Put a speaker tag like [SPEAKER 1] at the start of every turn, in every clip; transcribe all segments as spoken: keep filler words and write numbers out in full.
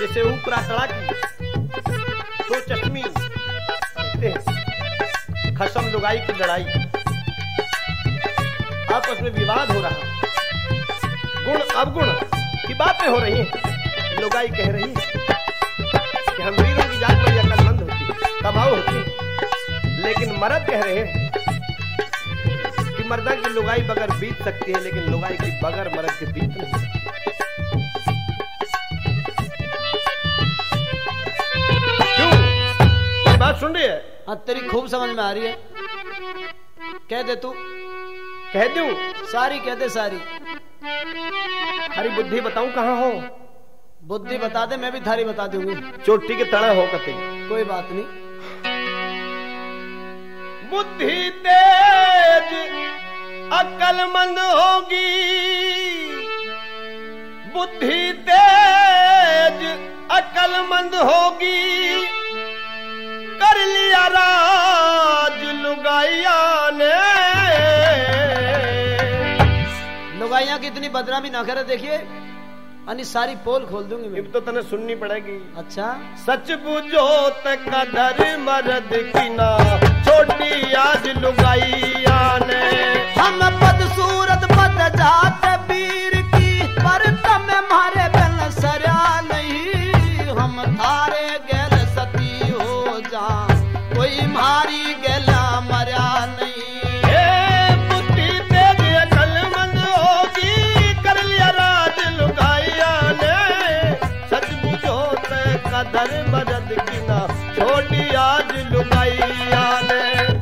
[SPEAKER 1] जैसे ऊपरा तड़ा की दो चश्मी कहते हैं, खसम लुगाई की लड़ाई, आपस में विवाद हो रहा, गुण अवगुण की बातें हो रही हैं। लुगाई कह रही है कि हम वीरों की जात बड़ी अकलमंद होती, तबाह होती, लेकिन मर्द कह रहे हैं कि मर्दा की लुगाई बगैर बीत सकती है, लेकिन लुगाई की बगैर मर्द के बीत नहीं सकती। क्यों? बात सुन रही है?
[SPEAKER 2] हाँ, तेरी खूब समझ में आ रही है। कह दे तू।
[SPEAKER 1] कह दूं?
[SPEAKER 2] सारी कह दे सारी।
[SPEAKER 1] हरी बुद्धि बताऊं कहाँ हो?
[SPEAKER 2] बुद्धि बता दे, मैं भी थारी बता दूंगी।
[SPEAKER 1] चोटी के तड़ा हो कते।
[SPEAKER 2] कोई बात नहीं।
[SPEAKER 1] बुद्धि तेज अक्लमंद होगी, बुद्धि तेज अक्लमंद होगी, कर लिया राज लुगाइया ने।
[SPEAKER 2] लुगाइया की इतनी बदनामी ना करे, देखिए अनि सारी पोल खोल दूंगी मैं।
[SPEAKER 1] अब तो तने सुननी पड़ेगी।
[SPEAKER 2] अच्छा।
[SPEAKER 1] सच बुझो तक कदर मर्द की ना छोटी आज लुगाइया ने।
[SPEAKER 2] हम पद सूरत पद जात वीर की, पर तम मारे बन सरया नहीं। हम थारे गैल सती हो जा, कोई मारी गैला मरा नहीं।
[SPEAKER 1] ए बुद्धि तेज अकलमंद होगी, कर लिया राज लुगाइया ने। सच बुझो तक कदर मर्द की ना छोटी आज लुगाइया ने।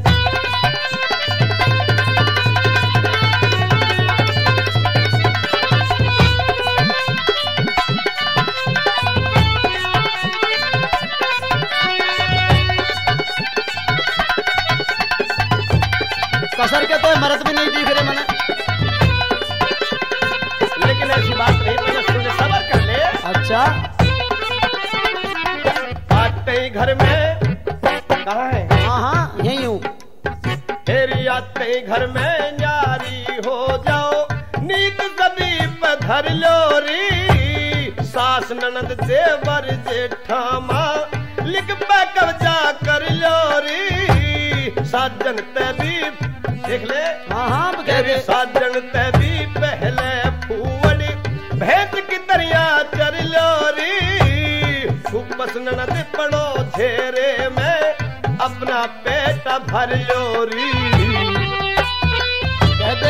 [SPEAKER 2] कसर के तो मर्द भी नहीं दिख रहे मने।
[SPEAKER 1] लेकिन ऐसी बात नहीं, पहले सुन, सबर कर ले।
[SPEAKER 2] अच्छा।
[SPEAKER 1] आते ही घर में कहाँ है?
[SPEAKER 2] हाँ हाँ यही हूँ।
[SPEAKER 1] तेरी आते ही घर में जारी हो जाओ, नीत सदी पे धर लो री। सास ननद देवर जेठामा लिख पे कब्जा कर लो री। साजन ते भी देख ले।
[SPEAKER 2] हाँ हाँ कह
[SPEAKER 1] तेरी
[SPEAKER 2] दे।
[SPEAKER 1] साजन ते भी पहले फूवड़ी भेद की दरिया चर लो री। खूबस ननद पड़ो घेरे में अपना पेट भर लो री।
[SPEAKER 2] कह दे।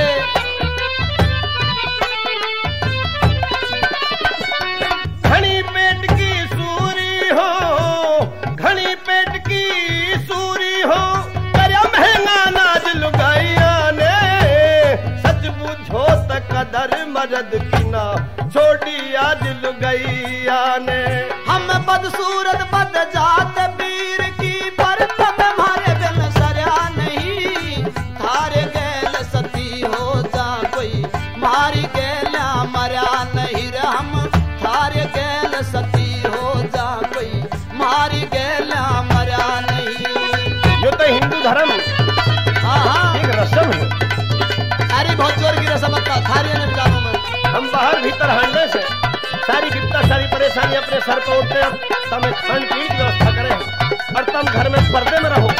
[SPEAKER 1] घनी पेट की सूरी हो, घनी पेट की सूरी हो, करया महंगा नाज लुगाइया ने। सच बुझो तक कदर मर्द की ना छोटी आज लुगाइया ने।
[SPEAKER 2] हम बद सूरत बद जात वीर की, पर तब मारे बिन सरया नहीं। थारे गैल सती हो जा, कोई मारी गैला मरा नहीं रे। हम थारे गैल सती हो जा, कोई मारी गैला मरा नहीं।
[SPEAKER 1] यो तो हिंदू धर्म
[SPEAKER 2] हाँ हाँ
[SPEAKER 1] एक रस्म है।
[SPEAKER 2] अरे बहुत जोर की रस्म था थारी ने जानो में।
[SPEAKER 1] हम बाहर भीतर हांडे से सारी विपदा सारी परेशानी अपने सर पर उठते हैं। तब एक खान पीन की व्यवस्था करें और तुम घर में पर्दे में रहो।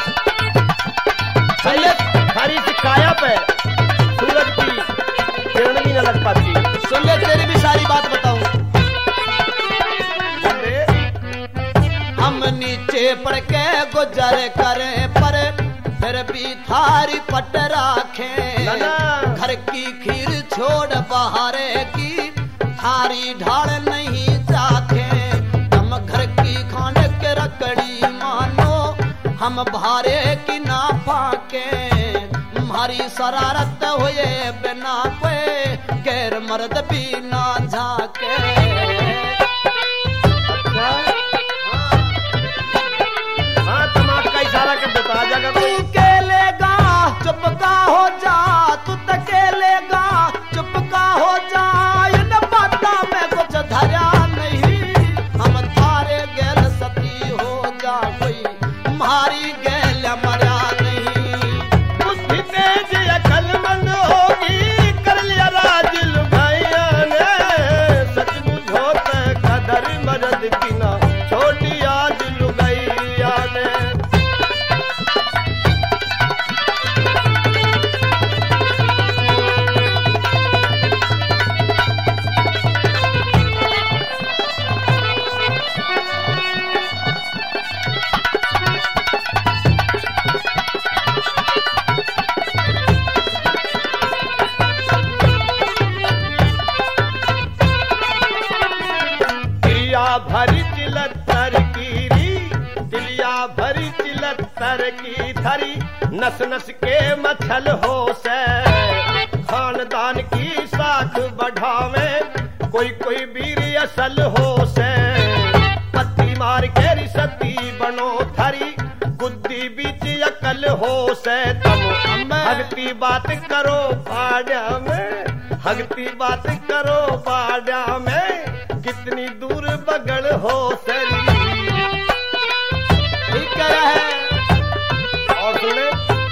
[SPEAKER 1] सारी सी काया पे सूरज की किरण भी न लग पाती।
[SPEAKER 2] सुन ले, तेरी भी सारी बात बताऊं। हम नीचे पड़ के गुजर करें, पर फिर भी थारी पट राखें। घर की खीर छोड़ बाहरे की, थारी ढाल नहीं चाखे। हम घर की खाने के रकड़ी मानो, हम भारे की ना फाके। हमारी शरारत हुए बिना कोई गैर मर्द भी ना झाके।
[SPEAKER 1] हाँ तुम आपका इशारा कर देता आ जाएगा।
[SPEAKER 2] तू केलेगा चुपका हो जा, तू तकेलेगा चुपका हो जा। इन बातों में कुछ धरा नहीं, हम थारे गैल सती हो जा, कोई मारी गैल मरा नहीं।
[SPEAKER 1] बुद्धि तेज अकलमंद होगी, कर लिया राज लुगाइया ने। सच बुझो ते प्यार की थरी नस नस के मछल हो से खानदान की साख बढ़ावे कोई कोई वीर असल हो से पत्ती मार के रिसती बनो थरी बुद्धि बीच अकल हो से तुम हगती बात करो पाड़ा में हगती बात करो पाड़ा में कितनी दूर बगड़ हो सरी
[SPEAKER 2] ठीक है।
[SPEAKER 1] और सुने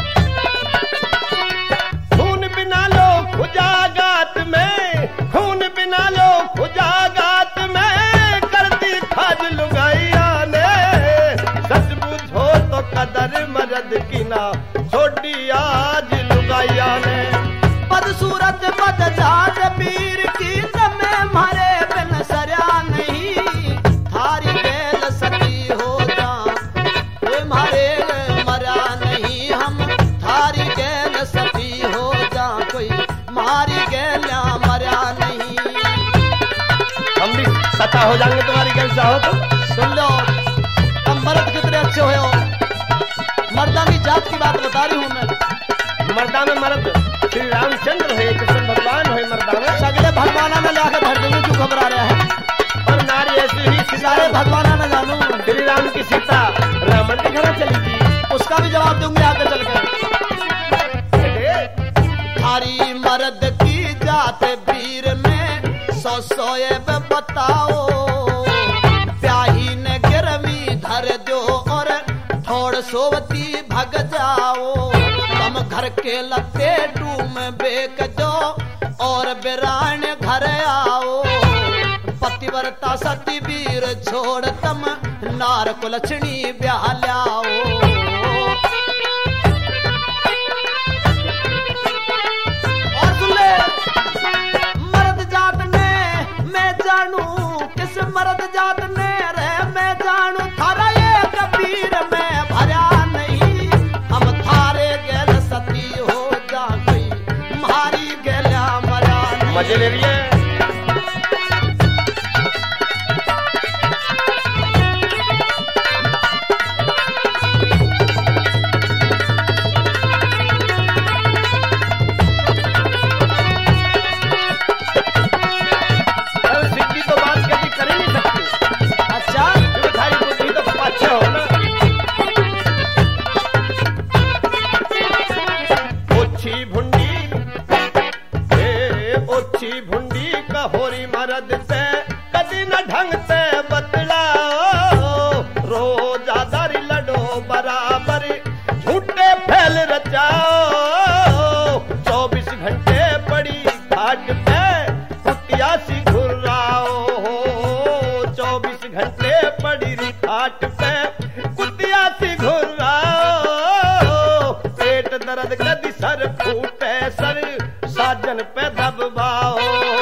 [SPEAKER 1] खून बिना लो खुजागात में खून बिना लो खुजागात में करती खाज लुगाइया ने सच बुझो तो कदर मरद की ना छोटी आज लुगाइया ने
[SPEAKER 2] बदसूरत बदजात पीर की तमे मारे बिन सरया नहीं थारी बेल सती हो जा कोई मारे मरा नहीं हम थारी गेल सती हो जा कोई मारी गेला मरा नहीं
[SPEAKER 1] हम भी सता हो जाएंगे तुम्हारी गैल चाहो तो
[SPEAKER 2] सुन लो तुम मर्द कितने अच्छे हो मर्दानी जात की बात बता रही हूँ मैं
[SPEAKER 1] मर्दा में मर्द श्री रामचंद्र है कृष्ण भगवान है मर्दा में
[SPEAKER 2] सगले भगवाना में लाकर भर दूंगी क्यों घबरा रहे हैं
[SPEAKER 1] और नारी ऐसी ही
[SPEAKER 2] सारे भगवाना न जानू
[SPEAKER 1] श्री राम की सीता रावण के घर चली थी
[SPEAKER 2] उसका भी जवाब दूंगी आगे चल कर थारी मर्द की जात वीर में सौ सोएब बताओ प्याही ने गिरवी धर दो और थोड़ सोवती भग जाओ तुम घर के लत्ते डूम बेक दो और बिरान घर आओ पतिव्रता सती वीर छोड़ तम नार कुलछणी ब्याह लाओ और सुन ले मर्द जात ने मैं जानू किस मर्द जात ने रे मैं जानू थारा ये कबीर में भरा नहीं हम थारे गेल सती हो जा गई मारी गेला मरा नहीं
[SPEAKER 1] मजे ले रही है भुंडी कहोरी मरद से कदी न ढंग से बतलाओ रोजा दारी लडो बराबर झूठे फैल रचाओ चौबीस घंटे पड़ी घाट पे कुतिया सी घुर्राओ चौबीस घंटे पड़ी घाट पे कुतिया सी घुर्राओ पेट दर्द कदी सर फूटे सर साजन पे दबाओ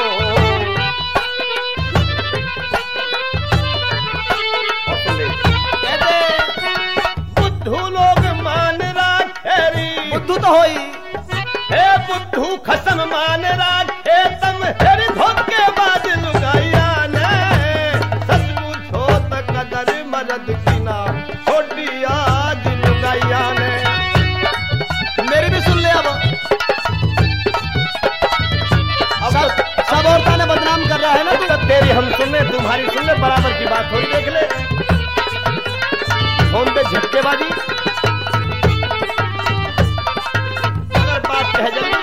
[SPEAKER 1] बुद्धू लोग मान राखेरी
[SPEAKER 2] बुद्धू तो होई
[SPEAKER 1] हे बुद्धू खसम मान राखे तम हेरी धोखे बाज लुगाइया ने सच पूछो तो कदर मरद की ना छोटी आज लुगाइया ने
[SPEAKER 2] मेरी भी सुन ले अब सब सब औरतां ने बदनाम कर रहा है ना
[SPEAKER 1] तो तेरी हम सुन ले तुम्हारी सुन ले बराबर की बात थोड़ी देख ले फोन पे झटकेबाजी अगर बात कह जल्दी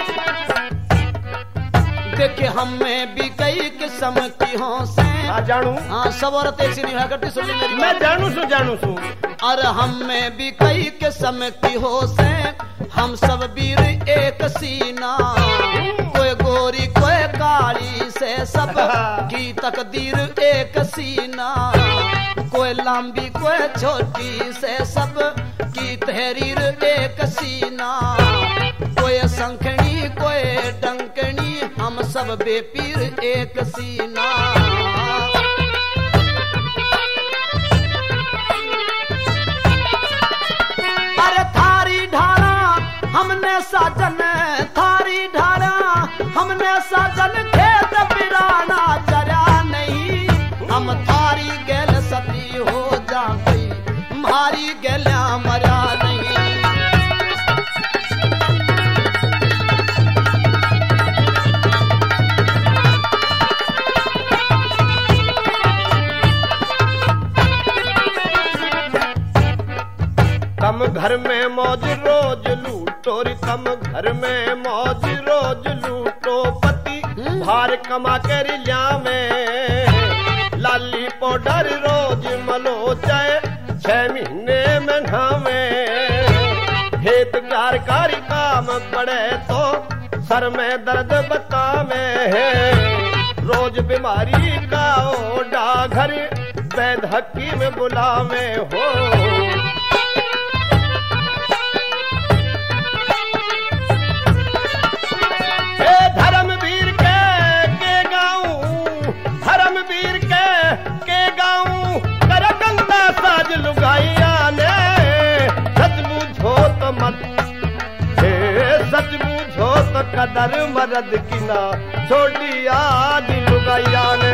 [SPEAKER 2] देखे हमें भी कई किस्म की हों से
[SPEAKER 1] हाँ जानू
[SPEAKER 2] हाँ सब औरतें ऐसी नहीं हुआ करती सुन ली मेरी
[SPEAKER 1] मैं जानू सु जानू सु
[SPEAKER 2] और हमें भी कई किस्म की हो से हम सब वीर एक सीना कोई गोरी कोई काली से सब की तकदीर एक सीना कोई लंबी कोई छोटी से सब की तहरीर एक सीना कोई संखनी कोई डंकनी हम सब बेपीर एक सीना अरे थारी ढाला हमने साजन थारी ढाला हमने साजन खेत बिराना जरा नहीं हम थारी गेल सती हो जा गई मारी गेल्या मरा नहीं
[SPEAKER 1] घर में मौज रोज लूटो री तम घर में मौज रोज लूटो पति भार कमा कर लिया में लाली पाउडर रोज मलो चाहे छह महीने में नहावे खेत कारकारी काम पड़े तो सर में दर्द बतावे रोज बीमारी का ओडा घर वैद हकीम बुलावे हो धर्मवीर के के गाऊं धर्मवीर के के गाऊं कर गंदा साज लुगाइया ने सच बूझो तो मत हे सच बूझो तो कदर मरद की ना छोड़ी आज लुगाइया ने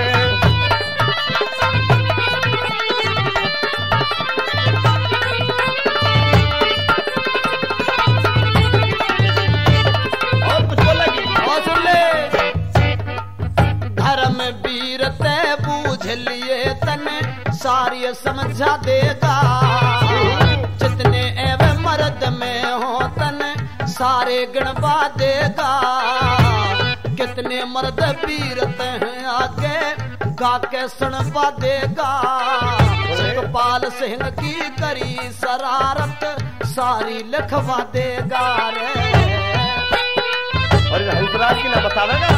[SPEAKER 2] सारी समझा देगा जितने एवं मर्द में हो तन सारे गणवा देगा कितने मर्द वीरत हैं आगे गा के सुनवा देगा सुखपाल सिंह की करी शरारत सारी लिखवा देगा रे
[SPEAKER 1] और हंसराज की ना बतावेगा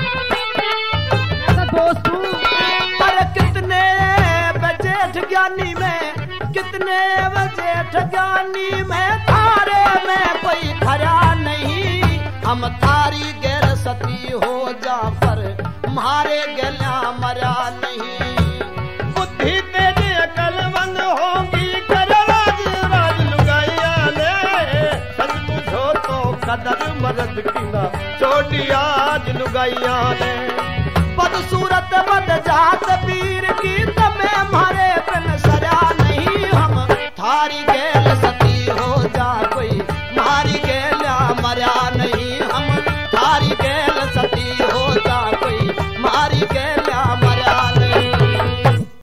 [SPEAKER 2] दोस्तों पर कितने जेठ ज्ञानी में कितने जेठ ज्ञानी में थारे में कोई खरा नहीं हम थारी गैर सती हो जा पर मारे गल्या मरा नहीं
[SPEAKER 1] बुद्धि तेज अकलमंद होगी करवाज राज लुगाइया ने सच बुझो तो कदर मरद की ना छोड़ी आज लुगाइया ने
[SPEAKER 2] बदसूरत बद जात वीर की तमे मारे बिन सजा नहीं हम थारी गेल सती हो जा कोई मारी गेल मरा नहीं हम थारी गेल